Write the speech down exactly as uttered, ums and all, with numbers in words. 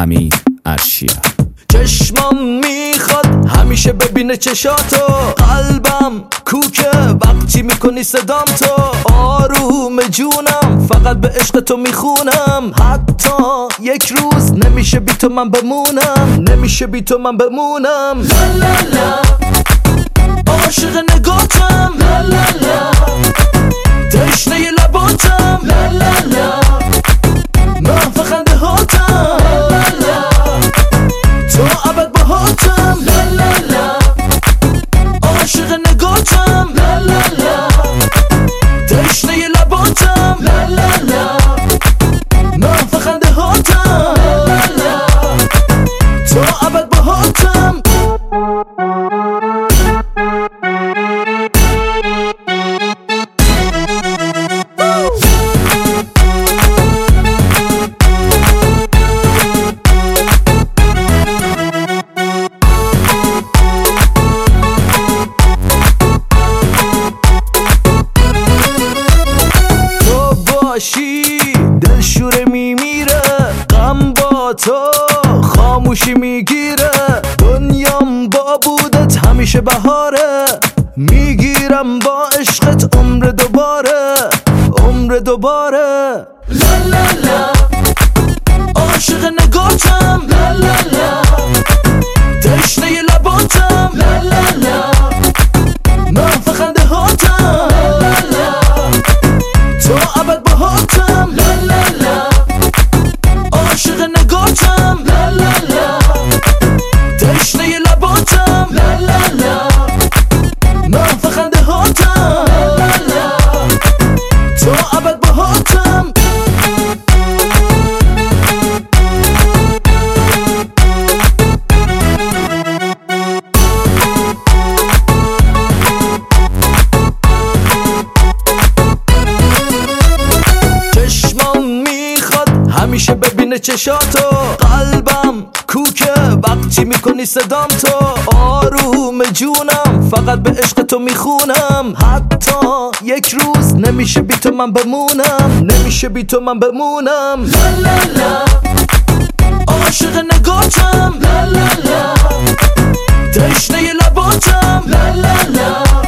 حمید ارشیا. چشمام میخواد همیشه ببینه چشاتو، قلبم کوکه وقتی میکنی صدام تو. آروم جونم فقط به عشق تو میخونم، حتی یک روز نمیشه بی تو من بمونم، نمیشه بی تو من بمونم. لا لا لا عاشق نگاتم، لا لا لا تشنه لباتم، لا لا لا محو خنده هاتم، لا لا تو ابد باهاتم، لا لا لا عاشق نگاتم، لا لا لا تشنه لباتم، لا لا لا محو خنده هاتم، لا لا تو ابد باهاتم. دل شوره میمیره، غم با تو خاموشی میگیره، دنیام با بودت همیشه بهاره، میگیرم با عشقت عمر دوباره، عمر دوباره. لا لا لا عاشق نگاتم، لا لا لا تشنه لباتم، لا لا لا محو خنده هاتم، لا لا تو ابد باهاتم، لا لا لا عاشق نگاتم، لا لا لا تشنه لباتم، لا لا لا محو خنده هاتم، لا لا تو ابد باهاتم. همیشه ببینه چشاتو، قلبم کوکه وقتی میکنی صدام تو. آروم جونم فقط به عشق تو میخونم، حتی یک روز نمیشه بی تو من بمونم، نمیشه بی تو من بمونم. لا لا لا عاشق نگاتم، لا لا لا تشنه لباتم، لا لا لا